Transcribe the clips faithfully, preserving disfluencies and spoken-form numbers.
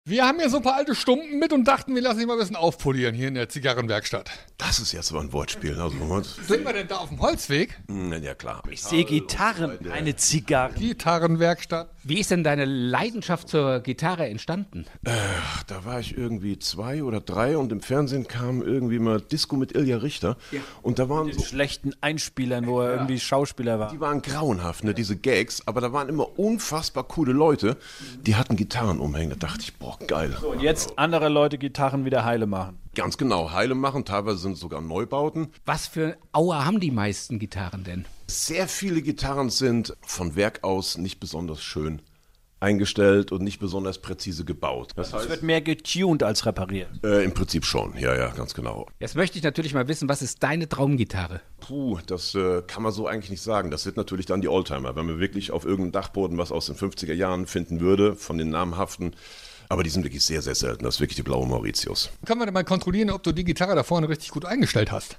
Wir haben hier so ein paar alte Stumpen mit und dachten, wir lassen sie mal ein bisschen aufpolieren hier in der Zigarrenwerkstatt. Das ist jetzt aber ein Wortspiel. Also, Sind wir denn da auf dem Holzweg? na ja, klar. Ich sehe Gitarren, eine Zigarre. Gitarrenwerkstatt. Wie ist denn deine Leidenschaft zur Gitarre entstanden? Ach, da war ich irgendwie zwei oder drei und im Fernsehen kam irgendwie mal Disco mit Ilja Richter. Ja. Und da waren so, Schlechten Einspielern, wo er irgendwie Schauspieler war. die waren grauenhaft, ne, diese Gags, aber da waren immer unfassbar coole Leute, die hatten Gitarren umhängen. Da dachte ich, boah, geil. Und jetzt andere Leute Gitarren wieder heile machen. Ganz genau, heile machen, teilweise sind es sogar Neubauten. Was für Aua haben die meisten Gitarren denn? Sehr viele Gitarren sind von Werk aus nicht besonders schön eingestellt und nicht besonders präzise gebaut. Das Es heißt, wird mehr getuned als repariert. äh, im Prinzip schon, ja, ja, ganz genau. Jetzt möchte ich natürlich mal wissen, was ist deine Traumgitarre? Puh, das äh, kann man so eigentlich nicht sagen. Das sind natürlich dann die Oldtimer. Wenn man wirklich auf irgendeinem Dachboden was aus den fünfziger Jahren finden würde, von den namhaften, aber die sind wirklich sehr, sehr selten. Das ist wirklich die blaue Mauritius. Können wir denn mal kontrollieren, ob du die Gitarre da vorne richtig gut eingestellt hast?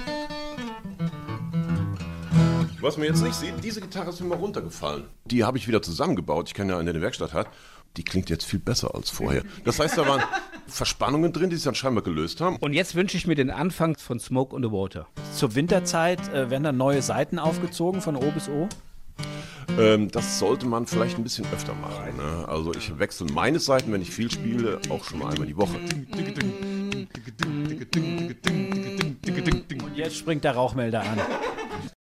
Was man jetzt nicht sieht, diese Gitarre ist mir mal runtergefallen. Die habe ich wieder zusammengebaut. Ich kenne ja eine, der eine Werkstatt hat. Die klingt jetzt viel besser als vorher. Das heißt, da waren Verspannungen drin, die sich dann scheinbar gelöst haben. Und jetzt wünsche ich mir den Anfang von Smoke on the Water. Zur Winterzeit äh, werden dann neue Seiten aufgezogen von O bis O. Ähm, das sollte man vielleicht ein bisschen öfter machen. Ne? Also ich wechsle meine Seiten, wenn ich viel spiele, auch schon mal einmal die Woche. Und jetzt springt der Rauchmelder an.